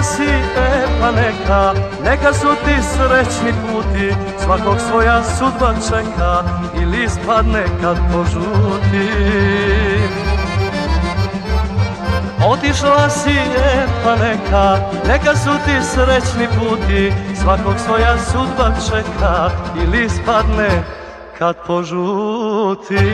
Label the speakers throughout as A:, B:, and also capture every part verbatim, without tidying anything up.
A: si, e pa neka, neka su ti srećni puti, svakog svoja sudba čeka i list padne kad požuti. Otišla si, e pa neka, neka su ti srećni puti, svakog svoja sudba čeka i list padne kad požuti.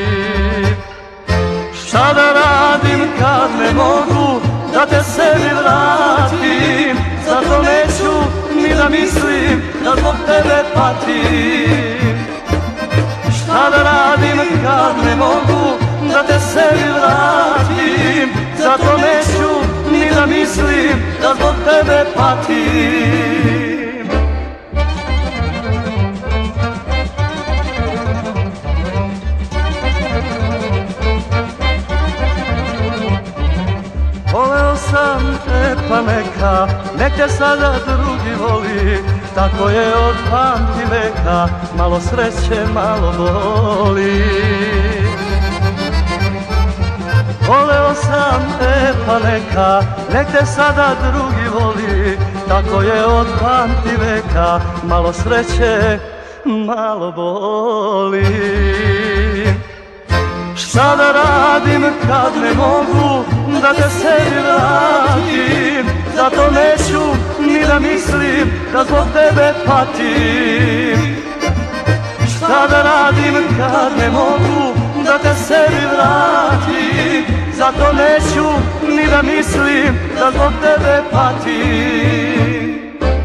A: Šta da radim kad ne mogu da te sebi vratim, zato neću ni da mislim da zbog tebe patim. Šta da radim kad ne mogu da te sebi vratim, zato neću ni da mislim da zbog tebe patim. Voleo sam te pa neka, nek te sada drugi voli, tako je od pamti veka, malo sreće, malo boli. Voleo sam te pa neka, nek te sada drugi voli, tako je od pamti veka, malo sreće, malo boli. Šta da radim kad ne mogu da te sebi vratim, zato neću ni da mislim da zbog tebe patim. Šta da radim kad ne mogu da te sebi vratim, zato neću ni da mislim da zbog tebe patim.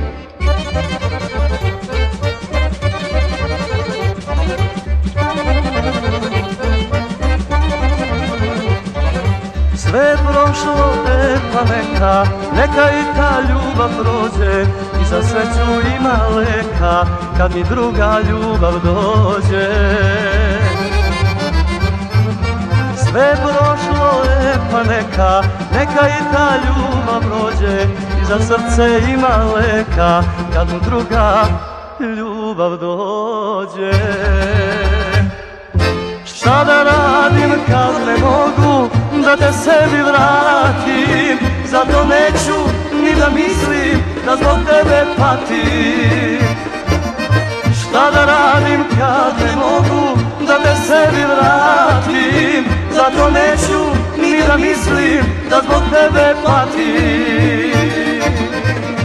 A: Sve je prošlo, e pa neka, neka i ta ljubav prođe, i za sreću ima leka, kad mi druga ljubav dođe. Sve je prošlo, e pa neka, neka i ta ljubav prođe, i za srce ima leka, kad mu druga ljubav dođe. Šta da radim kad ne mogu da te sebi vratim, zato neću ni da mislim da zbog tebe patim. Šta da radim kad ne mogu da te sebi vratim, zato neću ni da mislim da zbog tebe patim.